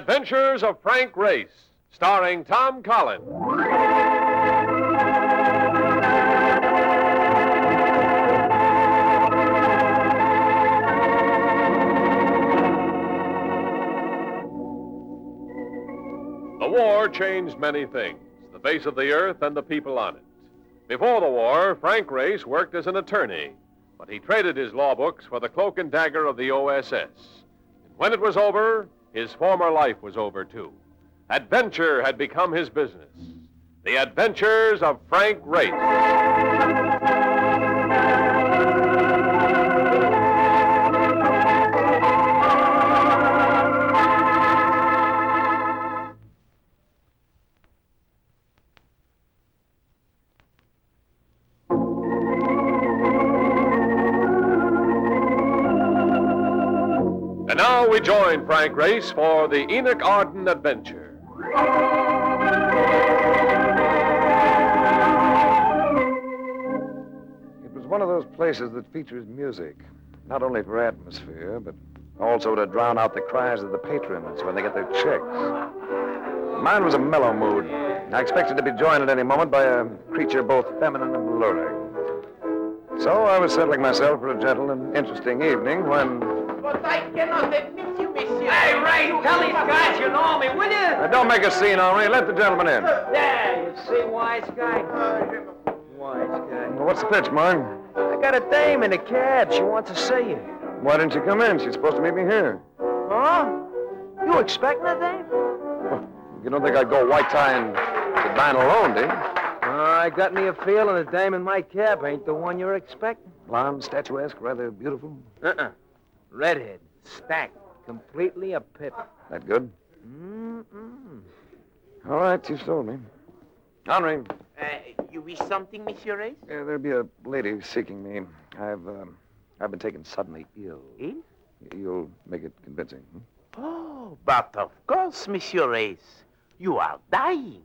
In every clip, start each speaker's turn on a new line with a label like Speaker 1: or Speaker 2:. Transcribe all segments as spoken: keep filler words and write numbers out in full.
Speaker 1: Adventures of Frank Race, starring Tom Collins. The war changed many things, the face of the earth and the people on it. Before the war, Frank Race worked as an attorney, but he traded his law books for the cloak and dagger of the O S S. And when it was over, his former life was over, too. Adventure had become his business. The Adventures of Frank Race. And now we join Frank Race for the Enoch Arden Adventure.
Speaker 2: It was one of those places that features music, not only for atmosphere, but also to drown out the cries of the patrons when they get their checks. Mine was a mellow mood. I expected to be joined at any moment by a creature both feminine and alluring. So I was settling myself for a gentle and interesting evening when...
Speaker 3: But I cannot admit you, monsieur.
Speaker 4: Hey, Ray, tell these guys you know me, will you?
Speaker 2: Uh, don't make a scene, Henri. Let the gentleman in.
Speaker 4: There, you see, wise guy. Wise guy.
Speaker 2: Well, what's the pitch, Mark?
Speaker 4: I got a dame in a cab. She wants to see you.
Speaker 2: Why didn't she come in? She's supposed to meet me here.
Speaker 4: Huh? You expecting a dame?
Speaker 2: Well, you don't think I'd go white tie and to dine alone, do you?
Speaker 4: Uh, I got me a feeling the dame in my cab ain't the one you're expecting.
Speaker 2: Blonde, statuesque, rather beautiful.
Speaker 4: Uh-uh. Redhead, stacked, completely a pip.
Speaker 2: That good?
Speaker 4: Mm-mm.
Speaker 2: All right, you sold me. Henri.
Speaker 3: Uh, you wish something, Monsieur Race?
Speaker 2: Yeah, there'll be a lady seeking me. I've, um, I've been taken suddenly ill.
Speaker 3: Ill?
Speaker 2: You'll make it convincing. Hmm?
Speaker 3: Oh, but of course, Monsieur Race. You are dying.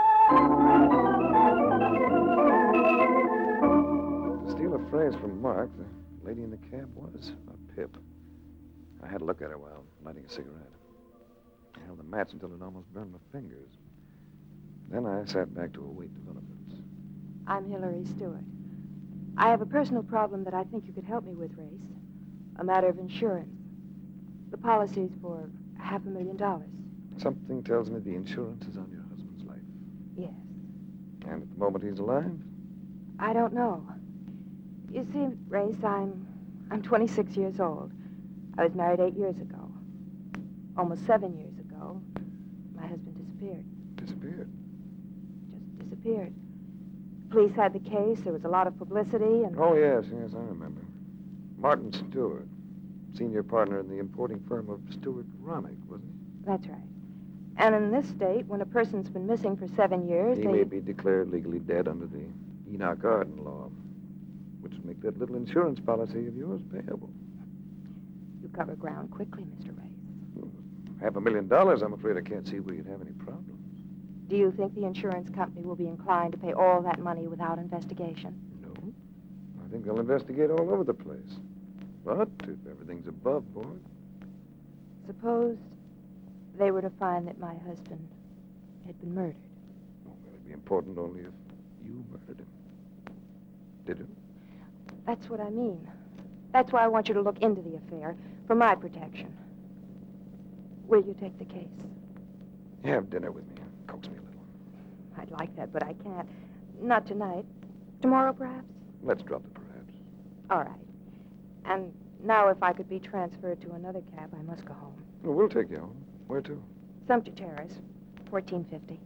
Speaker 2: To steal a phrase from Mark, the lady in the cab was a pip. I had to look at her while lighting a cigarette. I held the match until it almost burned my fingers. Then I sat back to await developments.
Speaker 5: I'm Hillary Stewart. I have a personal problem that I think you could help me with, Race. A matter of insurance. The policy's for half a million dollars.
Speaker 2: Something tells me the insurance is on your husband's life.
Speaker 5: Yes.
Speaker 2: And at the moment he's alive?
Speaker 5: I don't know. You see, Race, I'm I'm twenty-six years old. I was married eight years ago. Almost seven years ago, my husband disappeared.
Speaker 2: Disappeared?
Speaker 5: Just disappeared. Police had the case. There was a lot of publicity, and...
Speaker 2: Oh, yes, yes, I remember. Martin Stewart, senior partner in the importing firm of Stewart Ronick, wasn't he?
Speaker 5: That's right. And in this state, when a person's been missing for seven years,
Speaker 2: He
Speaker 5: they...
Speaker 2: may be declared legally dead under the Enoch Arden law, which would make that little insurance policy of yours payable.
Speaker 5: You cover ground quickly, Mister Race.
Speaker 2: Half a million dollars, I'm afraid I can't see where you'd have any problems.
Speaker 5: Do you think the insurance company will be inclined to pay all that money without investigation?
Speaker 2: No. I think they'll investigate all over the place. But if everything's above board...
Speaker 5: Suppose they were to find that my husband had been murdered.
Speaker 2: Oh, well, it'd be important only if you murdered him. Did you?
Speaker 5: That's what I mean. That's why I want you to look into the affair, for my protection. Will you take the case?
Speaker 2: Have dinner with me. Coax me a little.
Speaker 5: I'd like that, but I can't. Not tonight. Tomorrow, perhaps?
Speaker 2: Let's drop the perhaps.
Speaker 5: All right. And now if I could be transferred to another cab, I must go home.
Speaker 2: Well, we'll take you home. Where to?
Speaker 5: Sumter Terrace, fourteen fifty.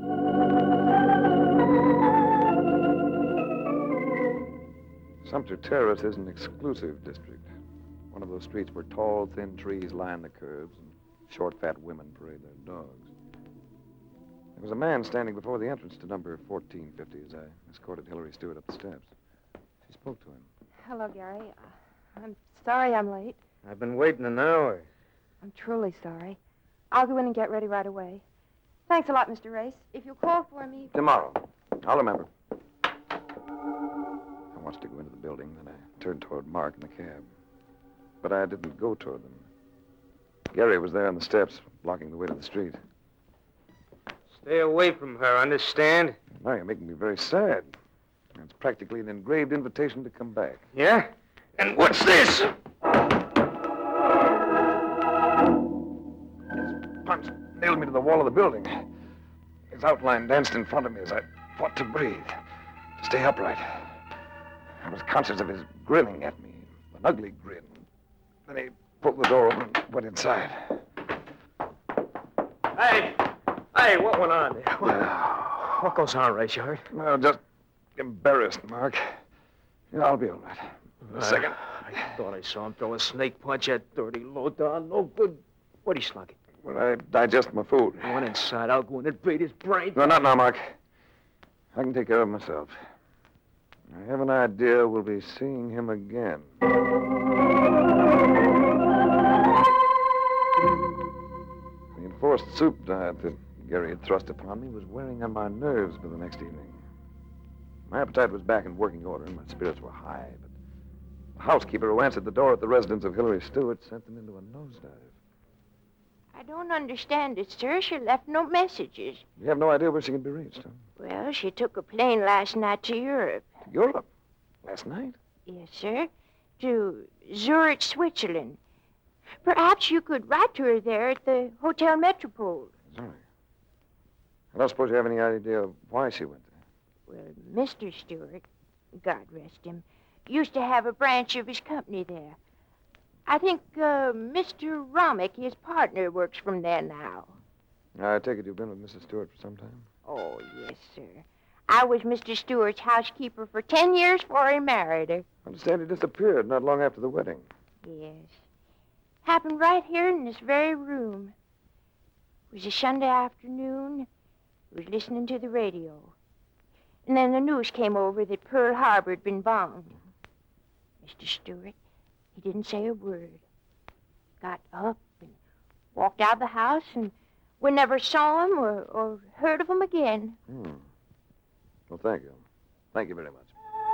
Speaker 2: Sumter Terrace is an exclusive district. One of those streets where tall, thin trees line the curbs and short, fat women parade their dogs. There was a man standing before the entrance to number fourteen fifty as I escorted Hillary Stewart up the steps. She spoke to him.
Speaker 5: Hello, Gary. Uh, I'm sorry I'm late.
Speaker 4: I've been waiting an hour.
Speaker 5: I'm truly sorry. I'll go in and get ready right away. Thanks a lot, Mister Race. If you'll call for me...
Speaker 2: Tomorrow. I'll remember. I watched her go into the building, then I turned toward Mark in the cab. But I didn't go toward them. Gary was there on the steps, blocking the way to the street.
Speaker 4: Stay away from her, understand?
Speaker 2: Now you're making me very sad. It's practically an engraved invitation to come back.
Speaker 4: Yeah? And what's this?
Speaker 2: His punch nailed me to the wall of the building. His outline danced in front of me as I fought to breathe, to stay upright. I was conscious of his grinning at me, an ugly grin. Then he pulled the door open and went inside.
Speaker 4: Hey! Hey, what went on there? What, what goes on, Race? You hurt?
Speaker 2: Well, just embarrassed, Mark. Yeah, I'll be all right. A second.
Speaker 4: I thought I saw him throw a snake punch at dirty Lothar. No good. What'd he slug it?
Speaker 2: When I digest my food.
Speaker 4: He went inside. I'll go in and beat his brains.
Speaker 2: No, not now, Mark. I can take care of myself. I have an idea we'll be seeing him again. The enforced soup diet that Gary had thrust upon me was wearing on my nerves for the next evening. My appetite was back in working order, and my spirits were high, but the housekeeper who answered the door at the residence of Hillary Stewart sent them into a nosedive.
Speaker 6: I don't understand it, sir. She left no messages.
Speaker 2: You have no idea where she can be reached, huh?
Speaker 6: Well, she took a plane last night to Europe.
Speaker 2: To Europe? Last night?
Speaker 6: Yes, sir. To Zurich, Switzerland. Perhaps you could write to her there at the Hotel Metropole.
Speaker 2: Sorry. I don't suppose you have any idea of why she went there.
Speaker 6: Well, Mister Stewart, God rest him, used to have a branch of his company there. I think uh, Mister Romick, his partner, works from there now.
Speaker 2: I take it you've been with Missus Stewart for some time?
Speaker 6: Oh, yes, sir. I was Mister Stewart's housekeeper for ten years before he married her.
Speaker 2: I understand he disappeared not long after the wedding.
Speaker 6: Yes. Happened right here in this very room. It was a Sunday afternoon. I was listening to the radio. And then the news came over that Pearl Harbor had been bombed. Mister Stewart, he didn't say a word. Got up and walked out of the house, and we never saw him or, or heard of him again.
Speaker 2: Hmm. Well, thank you. Thank you very much.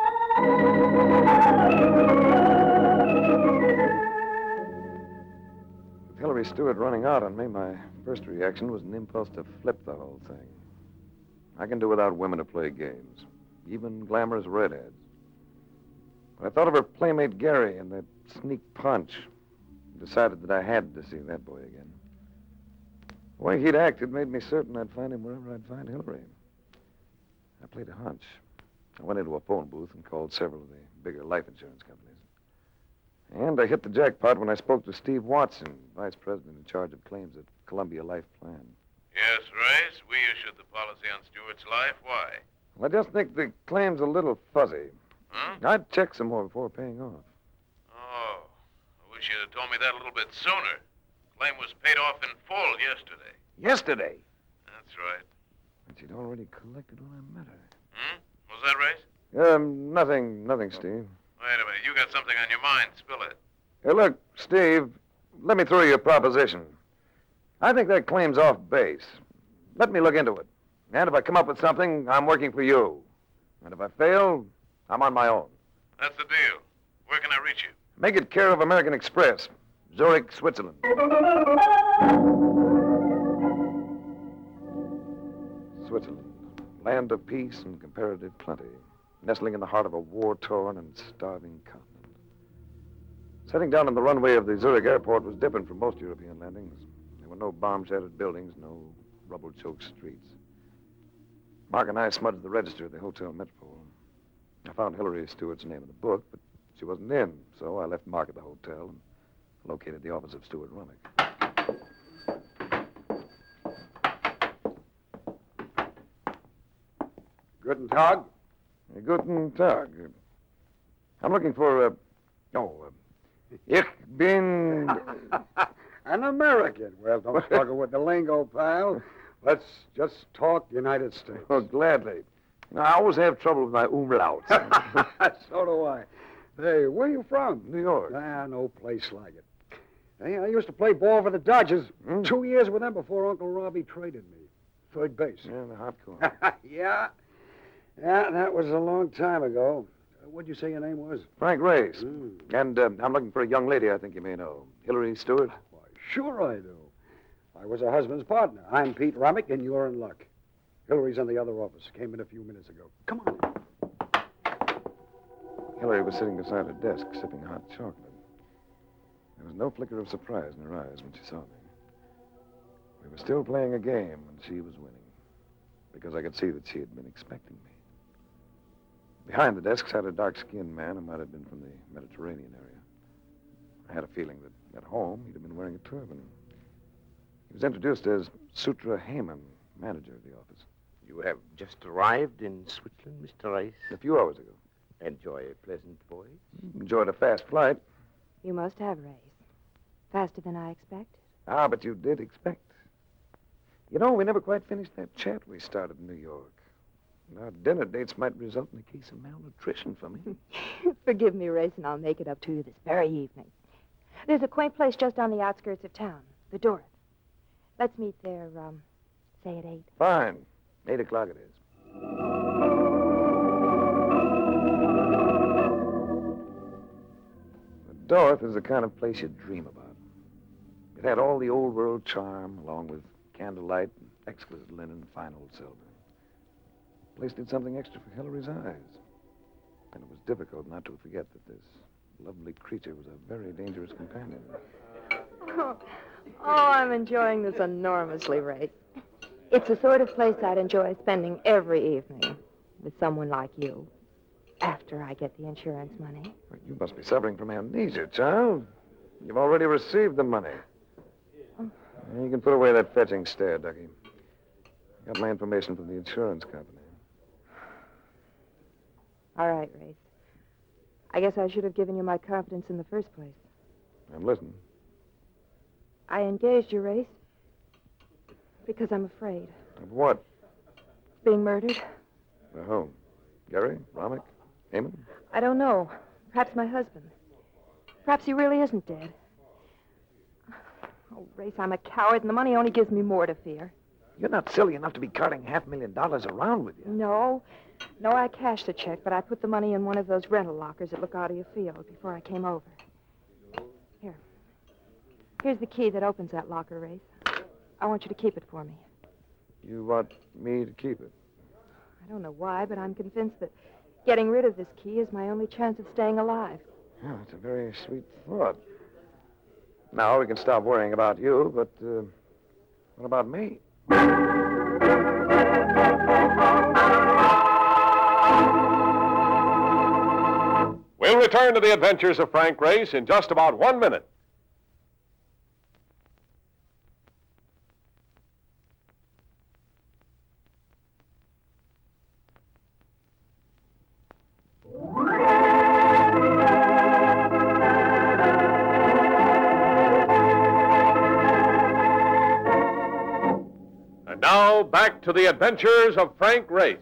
Speaker 2: With Hillary Stewart running out on me, my first reaction was an impulse to flip the whole thing. I can do without women to play games, even glamorous redheads. But I thought of her playmate Gary and that sneak punch, and decided that I had to see that boy again. The way he'd acted made me certain I'd find him wherever I'd find Hillary. I played a hunch. I went into a phone booth and called several of the bigger life insurance companies. And I hit the jackpot when I spoke to Steve Watson, vice president in charge of claims at Columbia Life Plan.
Speaker 7: Yes, Race, we issued the policy on Stewart's life. Why?
Speaker 2: Well, I just think the claim's a little fuzzy.
Speaker 7: Huh?
Speaker 2: I'd check some more before paying off.
Speaker 7: Oh, I wish you'd have told me that a little bit sooner. Claim was paid off in full yesterday.
Speaker 2: Yesterday?
Speaker 7: That's right.
Speaker 2: But she'd already collected when I met her.
Speaker 7: Hmm? Was that Race?
Speaker 2: Um, nothing, nothing, Steve.
Speaker 7: Wait a minute. You got something on your mind. Spill it.
Speaker 2: Hey, look, Steve, let me throw you a proposition. I think that claim's off base. Let me look into it. And if I come up with something, I'm working for you. And if I fail, I'm on my own.
Speaker 7: That's the deal. Where can I reach you?
Speaker 2: Make it care of American Express, Zurich, Switzerland. Switzerland, land of peace and comparative plenty, nestling in the heart of a war-torn and starving continent. Setting down on the runway of the Zurich airport was different from most European landings. There were no bomb-shattered buildings, no rubble-choked streets. Mark and I smudged the register at the Hotel Metropole. I found Hillary Stewart's name in the book, but she wasn't in, so I left Mark at the hotel and located the office of Stewart Romick.
Speaker 8: Guten Tag.
Speaker 2: Uh, Guten Tag. I'm looking for, uh, oh, uh, ich bin...
Speaker 8: An American. Well, don't struggle with the lingo, pal. Let's just talk United States.
Speaker 2: Oh, gladly. You know, I always have trouble with my umlauts.
Speaker 8: So do I. Hey, where are you from?
Speaker 2: New York.
Speaker 8: Ah, no place like it. Hey, I used to play ball for the Dodgers.
Speaker 2: Hmm?
Speaker 8: Two years with them before Uncle Robbie traded me. Third base.
Speaker 2: Yeah, the hot corner.
Speaker 8: Yeah. Yeah, that was a long time ago. Uh, what'd you say your name was?
Speaker 2: Frank Race.
Speaker 8: Mm.
Speaker 2: And uh, I'm looking for a young lady I think you may know. Hillary Stewart.
Speaker 8: Why, Sure I do. I was her husband's partner. I'm Pete Romick, and you're in luck. Hillary's in the other office. Came in a few minutes ago. Come on.
Speaker 2: Hillary was sitting beside her desk, sipping hot chocolate. There was no flicker of surprise in her eyes when she saw me. We were still playing a game, and she was winning, because I could see that she had been expecting me. Behind the desk sat a dark-skinned man who might have been from the Mediterranean area. I had a feeling that at home he'd have been wearing a turban. He was introduced as Sutra Heyman, manager of the office.
Speaker 3: You have just arrived in Switzerland, Mister Rice?
Speaker 2: A few hours ago.
Speaker 3: Enjoy a pleasant voyage?
Speaker 2: Enjoyed a fast flight.
Speaker 5: You must have, Race. Faster than I expected.
Speaker 2: Ah, but you did expect. You know, we never quite finished that chat we started in New York. Our dinner dates might result in a case of malnutrition for me.
Speaker 5: Forgive me, Race, and I'll make it up to you this very evening. There's a quaint place just on the outskirts of town, the Dorth. Let's meet there, um, say at eight.
Speaker 2: Fine. Eight o'clock it is. The Dorth is the kind of place you dream about. It had all the old world charm, along with candlelight and exquisite linen and fine old silver. The place did something extra for Hillary's eyes. And it was difficult not to forget that this lovely creature was a very dangerous companion.
Speaker 5: Oh, oh, I'm enjoying this enormously, Race. It's the sort of place I'd enjoy spending every evening with someone like you, after I get the insurance money.
Speaker 2: Well, you must be suffering from amnesia, child. You've already received the money.
Speaker 5: Oh.
Speaker 2: You can put away that fetching stare, Ducky. I got my information from the insurance company.
Speaker 5: All right, Race. I guess I should have given you my confidence in the first place.
Speaker 2: I'm listening.
Speaker 5: I engaged you, Race, because I'm afraid.
Speaker 2: Of what?
Speaker 5: Being murdered?
Speaker 2: By whom? Gary? Romick? Heyman?
Speaker 5: I don't know. Perhaps my husband. Perhaps he really isn't dead. Oh, Race, I'm a coward, and the money only gives me more to fear.
Speaker 2: You're not silly enough to be carting half a million dollars around with you.
Speaker 5: No. No, I cashed the check, but I put the money in one of those rental lockers that look out of your field before I came over. Here. Here's the key that opens that locker, Race. I want you to keep it for me.
Speaker 2: You want me to keep it?
Speaker 5: I don't know why, but I'm convinced that getting rid of this key is my only chance of staying alive.
Speaker 2: Oh, it's a very sweet thought. Now we can stop worrying about you, but uh, what about me?
Speaker 1: We'll return to the adventures of Frank Race in just about one minute. And now, back to the adventures of Frank Race.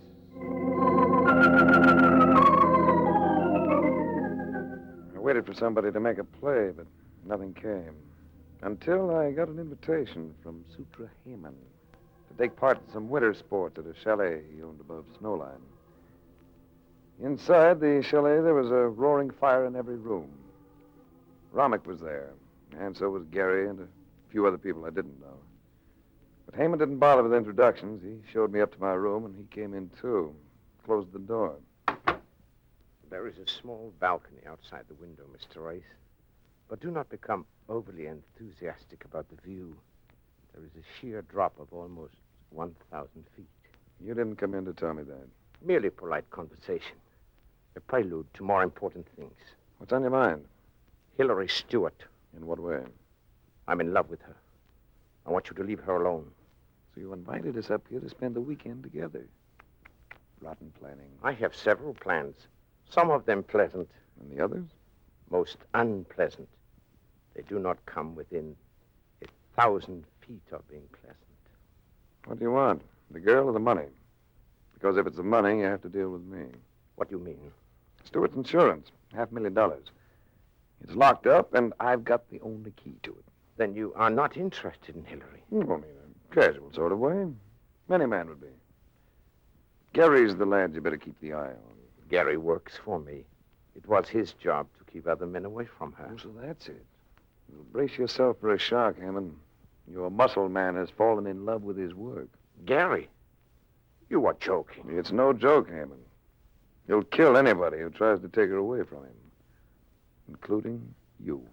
Speaker 2: I waited for somebody to make a play, but nothing came. Until I got an invitation from Sutra Heyman to take part in some winter sports at a chalet he owned above Snowline. Inside the chalet, there was a roaring fire in every room. Romick was there, and so was Gary and a few other people I didn't know. But Heyman didn't bother with introductions. He showed me up to my room, and he came in, too. Closed the door.
Speaker 3: There is a small balcony outside the window, Mister Rice. But do not become overly enthusiastic about the view. There is a sheer drop of almost one thousand feet.
Speaker 2: You didn't come in to tell me that.
Speaker 3: Merely polite conversation. A prelude to more important things.
Speaker 2: What's on your mind?
Speaker 3: Hillary Stewart.
Speaker 2: In what way?
Speaker 3: I'm in love with her. I want you to leave her alone.
Speaker 2: So you invited us up here to spend the weekend together. Rotten planning.
Speaker 3: I have several plans. Some of them pleasant.
Speaker 2: And the others?
Speaker 3: Most unpleasant. They do not come within a thousand feet of being pleasant.
Speaker 2: What do you want? The girl or the money? Because if it's the money, you have to deal with me.
Speaker 3: What do you mean?
Speaker 2: Stewart's insurance. Half a million dollars. It's locked up, and I've got the only key to it.
Speaker 3: Then you are not interested in Hillary.
Speaker 2: Oh, I mean, a casual sort of way. Any man would be. Gary's the lad you better keep the eye on.
Speaker 3: Gary works for me. It was his job to keep other men away from her.
Speaker 2: Oh, so that's it. Brace yourself for a shock, Hammond. Your muscle man has fallen in love with his work.
Speaker 3: Gary, you are joking.
Speaker 2: It's no joke, Hammond. He'll kill anybody who tries to take her away from him, including you.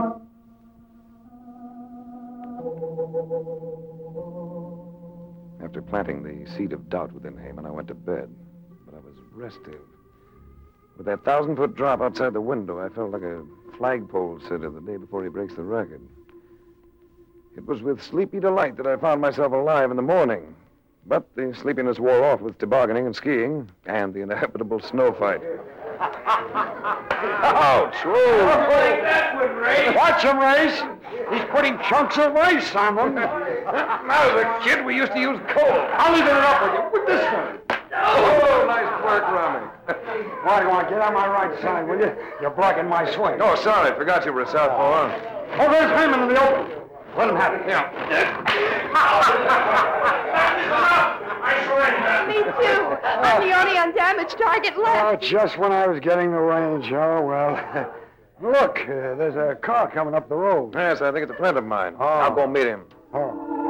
Speaker 2: After planting the seed of doubt within Hammond, I went to bed. But I was restive. With that thousand-foot drop outside the window, I felt like a flagpole sitter the day before he breaks the record. It was with sleepy delight that I found myself alive in the morning. But the sleepiness wore off with tobogganing and skiing and the inevitable snow fight.
Speaker 8: Ouch! Watch him, Race. He's putting chunks of rice on them.
Speaker 2: When I was a kid, we used to use coal.
Speaker 8: I'll even it up with you. With this one.
Speaker 2: Oh, nice work, Rummy.
Speaker 8: Why do you want to get on my right side, will you? You're blocking my swing.
Speaker 2: Oh, sorry. Forgot you were a southpaw.
Speaker 8: Oh, there's Hammond in the open. Let him have it.
Speaker 2: Yeah.
Speaker 5: Me too. I'm the only undamaged target
Speaker 8: Oh,
Speaker 5: left.
Speaker 8: just when I was getting the range. Oh, well. Look, uh, there's a car coming up the road.
Speaker 2: Yes, I think it's a friend of mine.
Speaker 8: Oh.
Speaker 2: I'll go meet him.
Speaker 8: Oh.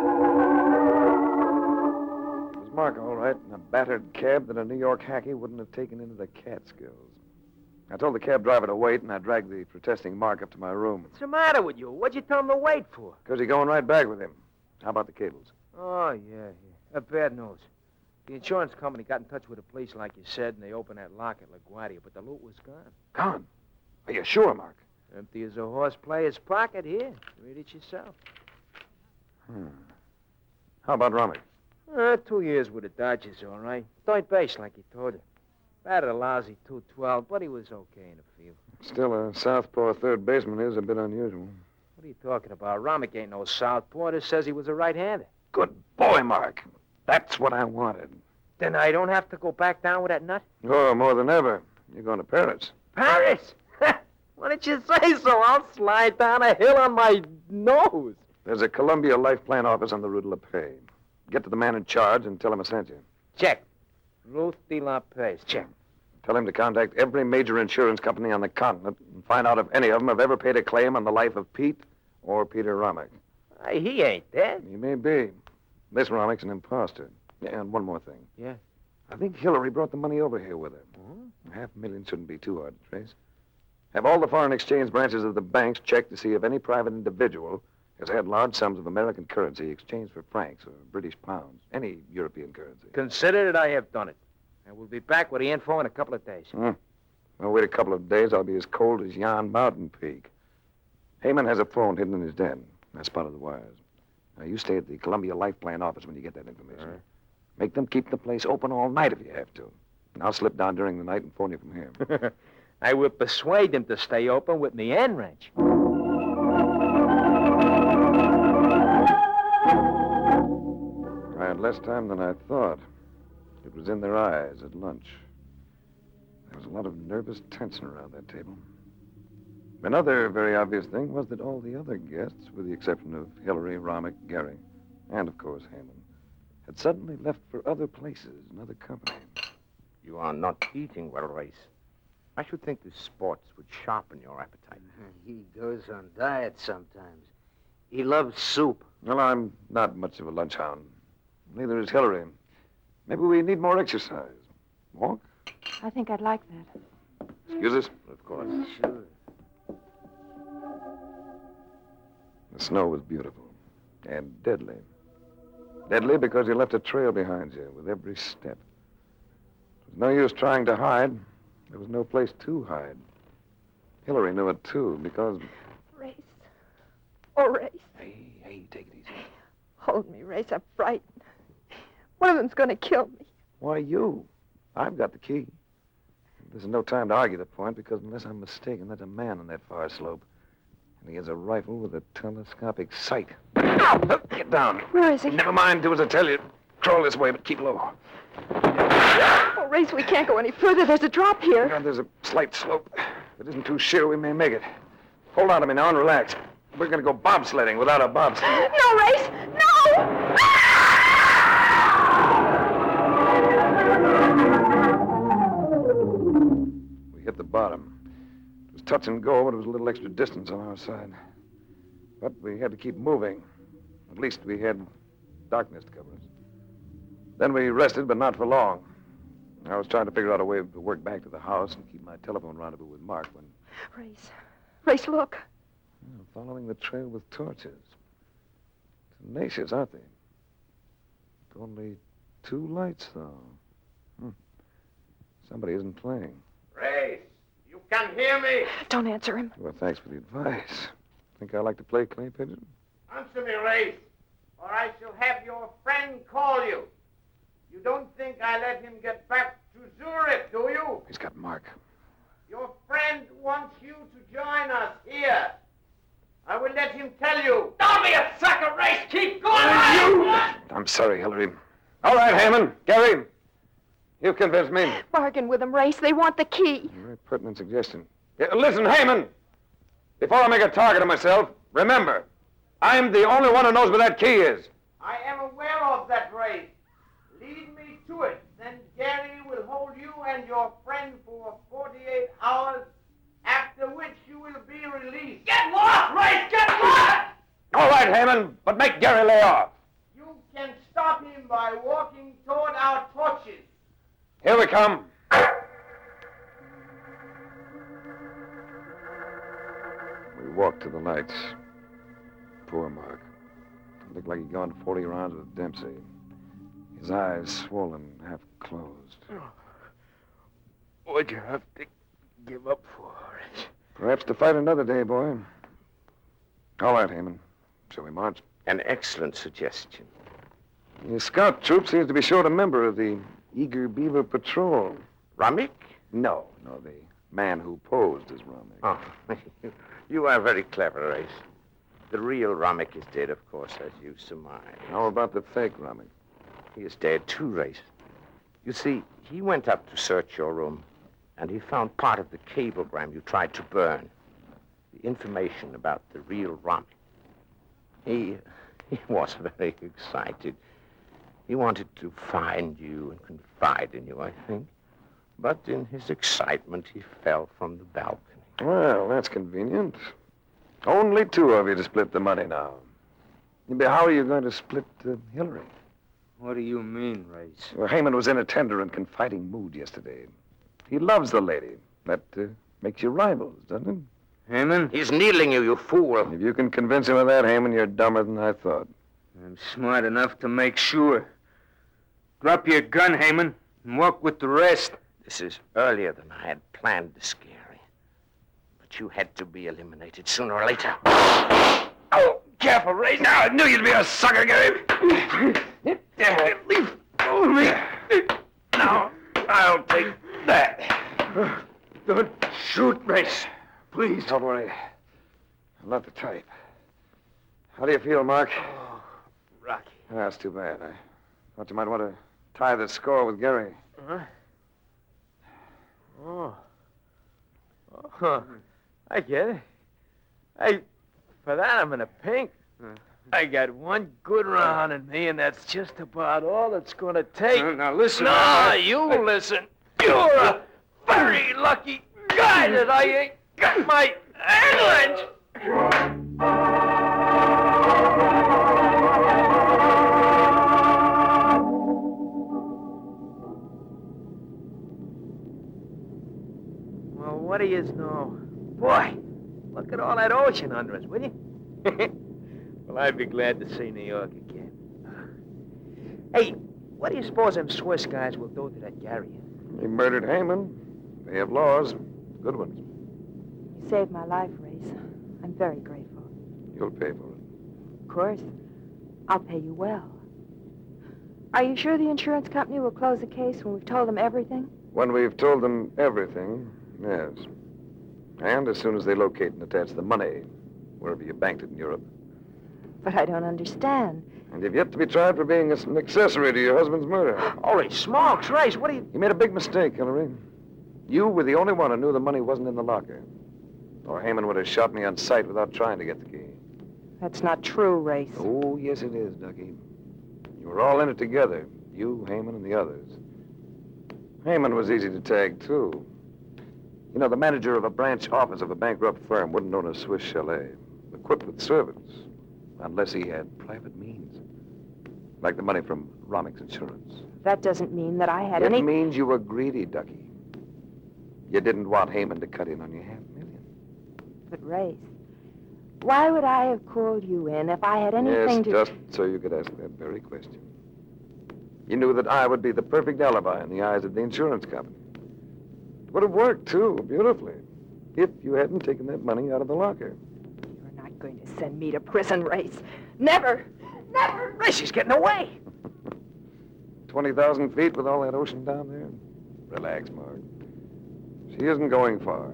Speaker 2: It was Mark, all right, in a battered cab that a New York hacky wouldn't have taken into the Catskills. I told the cab driver to wait, and I dragged the protesting Mark up to my room.
Speaker 4: What's the matter with you? What'd you tell him to wait for?
Speaker 2: Because he's going right back with him. How about the cables?
Speaker 4: Oh, yeah, yeah. Uh, bad news. The insurance company got in touch with the police, like you said, and they opened that lock at LaGuardia, but the loot was gone.
Speaker 2: Gone? Are you sure, Mark?
Speaker 4: Empty as a horse player's pocket. Here, read it yourself.
Speaker 2: Hmm. How about Rummy?
Speaker 4: Uh, two years with the Dodgers, all right. Third base, like he told you. Batted a lousy two twelve, but he was okay in the field.
Speaker 2: Still, a southpaw third baseman is a bit unusual.
Speaker 4: What are you talking about? Romick ain't no southpaw. Just says he was a right-hander.
Speaker 2: Good boy, Mark. That's what I wanted.
Speaker 4: Then I don't have to go back down with that nut?
Speaker 2: Oh, more than ever. You're going to Paris.
Speaker 4: Paris? Why didn't you say so? I'll slide down a hill on my nose.
Speaker 2: There's a Columbia Life Plan office on the Rue de la Paix. Get to the man in charge and tell him I sent you.
Speaker 4: Check. Ruth de la Paix. Check.
Speaker 2: Tell him to contact every major insurance company on the continent and find out if any of them have ever paid a claim on the life of Pete or Peter Romick.
Speaker 4: Hey, he ain't dead.
Speaker 2: He may be. This Romick's an imposter. Yeah, and one more thing.
Speaker 4: Yeah?
Speaker 2: I think Hillary brought the money over here with her.
Speaker 4: Hmm?
Speaker 2: Half a million shouldn't be too hard to trace. Have all the foreign exchange branches of the banks check to see if any private individual has had large sums of American currency exchanged for francs or British pounds, any European currency.
Speaker 4: Consider that I have done it. I will be back with the info in a couple of days.
Speaker 2: Hmm. Well, wait a couple of days. I'll be as cold as Yon Mountain Peak. Heyman has a phone hidden in his den. I spotted the wires. Now, you stay at the Columbia Life Plan office when you get that information.
Speaker 4: All right.
Speaker 2: Make them keep the place open all night if you have to. And I'll slip down during the night and phone you from here.
Speaker 4: I will persuade them to stay open with me end wrench.
Speaker 2: I had less time than I thought. It was in their eyes at lunch. There was a lot of nervous tension around that table. Another very obvious thing was that all the other guests, with the exception of Hillary, Romick, Gary, and, of course, Hammond, had suddenly left for other places and other company.
Speaker 3: You are not eating well, Race. I should think the sports would sharpen your appetite.
Speaker 4: He goes on diet sometimes. He loves soup.
Speaker 2: Well, I'm not much of a lunch hound. Neither is Hillary. Maybe we need more exercise. Walk?
Speaker 5: I think I'd like that.
Speaker 2: Excuse us?
Speaker 3: Of course.
Speaker 4: Sure.
Speaker 2: The snow was beautiful and deadly. Deadly because you left a trail behind you with every step. There was no use trying to hide. There was no place to hide. Hillary knew it, too, because...
Speaker 5: Race. Oh, Race.
Speaker 2: Hey, hey, take it easy.
Speaker 5: Hold me, Race. I'm frightened. One of them's going to kill me.
Speaker 2: Why, you? I've got the key. There's no time to argue the point, because unless I'm mistaken, there's a man on that far slope. And he has a rifle with a telescopic sight. Ow! Get down.
Speaker 5: Where is he?
Speaker 2: Never mind, do as I tell you. Crawl this way, but keep low.
Speaker 5: Oh, Race, we can't go any further. There's a drop here.
Speaker 2: Yeah, there's a slight slope. If it isn't too sheer, we may make it. Hold on to me now and relax. We're going to go bobsledding without a bobsled.
Speaker 5: No, Race! No!
Speaker 2: We hit the bottom. It was touch and go, but it was a little extra distance on our side. But we had to keep moving. At least we had darkness to cover us. Then we rested, but not for long. I was trying to figure out a way to work back to the house and keep my telephone rendezvous with Mark when...
Speaker 5: Race. Race, look.
Speaker 2: Yeah, following the trail with torches. Tenacious, aren't they? Only two lights, though. Hmm. Somebody isn't playing.
Speaker 3: Race, you can hear me?
Speaker 5: Don't answer him.
Speaker 2: Well, thanks for the advice. Think I like to play clay pigeon?
Speaker 3: Answer me, Race, or I shall have your friend call you. You don't think I let him get back to Zurich, do you?
Speaker 2: He's got Mark.
Speaker 3: Your friend wants you to join us here. I will let him tell you. Don't be a sucker, Race. Keep going.
Speaker 2: You! I'm sorry, Hillary. All right, Hammond. Gary, you've convinced me.
Speaker 5: Bargain with them, Race. They want the key.
Speaker 2: A very pertinent suggestion. Yeah, listen, Hammond. Before I make a target of myself, remember, I'm the only one who knows where that key is.
Speaker 3: I am aware of that, Race. Lead me to it. Then Gary will hold you and your friend for forty-eight hours, after which you will be released. Get lost, Race! Get lost!
Speaker 2: All right, Hammond, but make Gary lay off.
Speaker 3: You can stop him by walking toward our torches.
Speaker 2: Here we come. We walked to the lights. Poor Mark. Looked like he'd gone forty rounds with Dempsey. His eyes swollen, half closed.
Speaker 4: What'd you have to give up for it?
Speaker 2: Perhaps to fight another day, boy. All right, Hammond. Shall we march?
Speaker 3: An excellent suggestion.
Speaker 2: The scout troop seems to be short a member of the Eager Beaver Patrol.
Speaker 3: Rummick?
Speaker 2: No, no, the man who posed as Rummick.
Speaker 3: Oh, you are very clever, Race. The real Rummick is dead, of course, as you surmise.
Speaker 2: How about the fake Rummick?
Speaker 3: He is dead too, Race. You see, he went up to search your room, and he found part of the cablegram you tried to burn. The information about the real Rummick. He, he was very excited. He wanted to find you and confide in you, I think. But in his excitement, he fell from the balcony.
Speaker 2: Well, that's convenient. Only two of you to split the money now. How are you going to split uh, Hillary?
Speaker 4: What do you mean, Race?
Speaker 2: Well, Hammond was in a tender and confiding mood yesterday. He loves the lady. That uh, makes you rivals, doesn't it?
Speaker 4: Hammond?
Speaker 3: He's needling you, you fool.
Speaker 2: If you can convince him of that, Hammond, you're dumber than I thought.
Speaker 4: I'm smart enough to make sure. Drop your gun, Hammond, and walk with the rest.
Speaker 3: This is earlier than I had planned this, Gary. But you had to be eliminated sooner or later.
Speaker 2: Oh, careful, Ray. Now, I knew you'd be a sucker, Gary. Leave go of me. Now, I'll take that.
Speaker 4: Don't shoot, Race. Please.
Speaker 2: Don't worry. I'm not the type. How do you feel, Mark?
Speaker 4: Oh, Rocky.
Speaker 2: Ah, that's too bad. I thought you might want to tie the score with Gary.
Speaker 4: Huh? Oh. Oh, I get it. I, for that, I'm in a pink. I got one good round in me, and that's just about all it's going to take.
Speaker 8: Now, now listen.
Speaker 4: No,
Speaker 8: I,
Speaker 4: you I, listen. You're a very lucky guy that I ain't got my ambulance. Well, what do you know? Boy, look at all that ocean under us, will you? Well, I'd be glad to see New York again. Hey, what do you suppose them Swiss guys will do to that Gary?
Speaker 2: He murdered Hammond. They have laws. Good ones.
Speaker 5: You saved my life, Race. I'm very grateful.
Speaker 2: You'll pay for it.
Speaker 5: Of course. I'll pay you well. Are you sure the insurance company will close the case when we've told them everything?
Speaker 2: When we've told them everything, yes. And as soon as they locate and attach the money, wherever you banked it in Europe.
Speaker 5: But I don't understand.
Speaker 2: And you've yet to be tried for being an accessory to your husband's murder.
Speaker 4: Holy smokes, Race, what do you...
Speaker 2: You made a big mistake, Hillary. You were the only one who knew the money wasn't in the locker. Or Hammond would have shot me on sight without trying to get the key.
Speaker 5: That's not true, Race.
Speaker 2: Oh, yes it is, Ducky. You were all in it together. You, Hammond, and the others. Hammond was easy to tag, too. You know, the manager of a branch office of a bankrupt firm wouldn't own a Swiss chalet. But equipped with servants, unless he had private means, like the money from Romick's insurance.
Speaker 5: That doesn't mean that I had
Speaker 2: It
Speaker 5: any...
Speaker 2: means you were greedy, Ducky. You didn't want Heyman to cut in on your half million.
Speaker 5: But, Race, why would I have called you in if I had anything
Speaker 2: yes,
Speaker 5: to...
Speaker 2: just so you could ask that very question. You knew that I would be the perfect alibi in the eyes of the insurance company. It would have worked, too, beautifully, if you hadn't taken that money out of the locker.
Speaker 5: You're not going to send me to prison, Race. Never! Never!
Speaker 4: Race, he's getting away.
Speaker 2: twenty thousand feet with all that ocean down there? Relax, Mark. She isn't going far.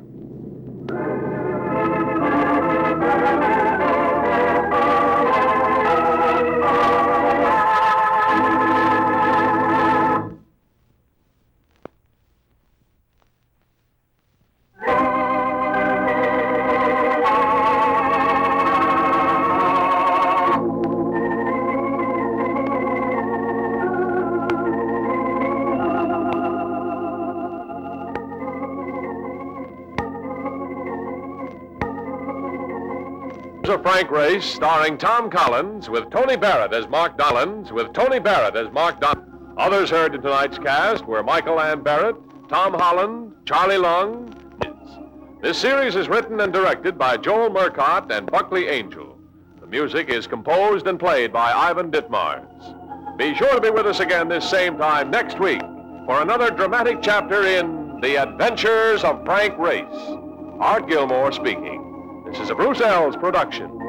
Speaker 1: of Frank Race, starring Tom Collins, with Tony Barrett as Mark Dollins, with Tony Barrett as Mark Dollins. Others heard in tonight's cast were Michael Ann Barrett, Tom Holland, Charlie Lung. This series is written and directed by Joel Murcott and Buckley Angel. The music is composed and played by Ivan Ditmars. Be sure to be with us again this same time next week for another dramatic chapter in The Adventures of Frank Race. Art Gilmore speaking. This is a Bruce Ells production.